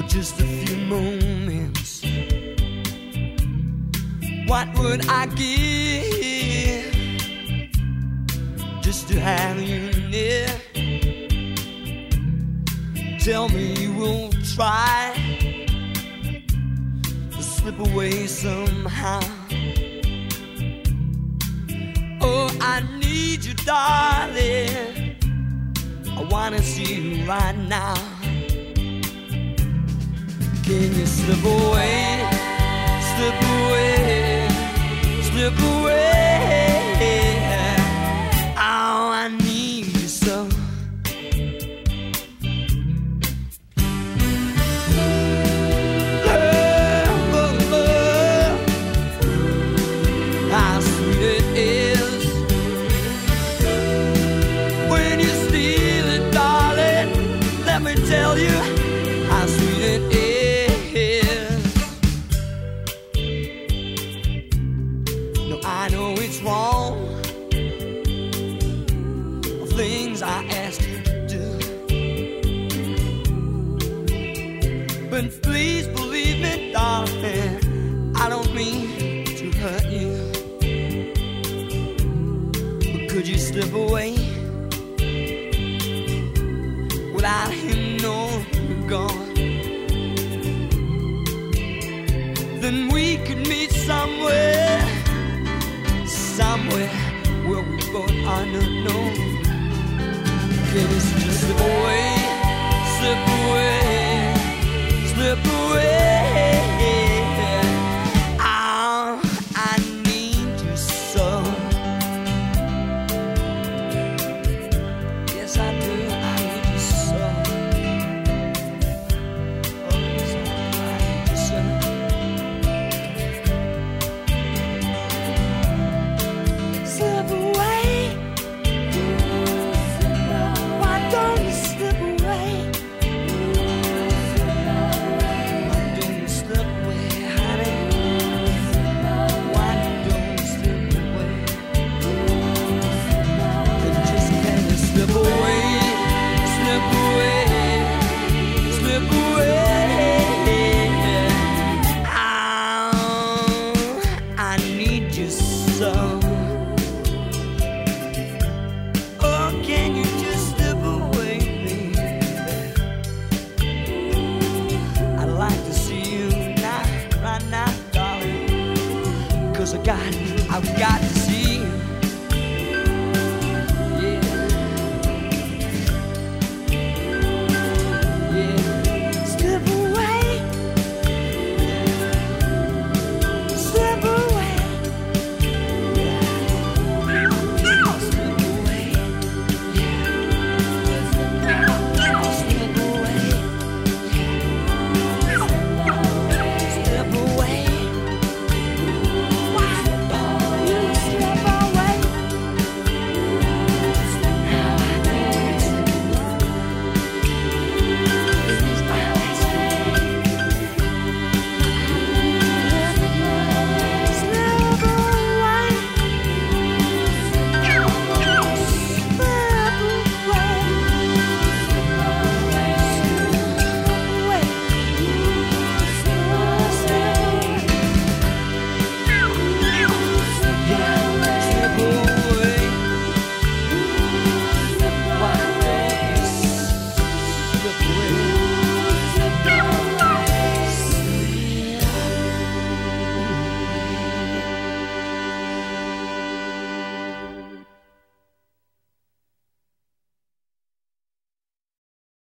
just a few moments. What would I give just to have you near? Tell me you will try to slip away somehow. Oh, I need you, darling. I wanna see you right now. Can you slip away, slip away, slip away? Oh, I need you so. Tell you how sweet it is. No, I know it's wrong, the things I asked you to do, but please believe me, darling, I don't mean to hurt you. But could you slip away without him knowing you're gone? Then we could meet somewhere, somewhere where we both are unknown. Can you just slip away?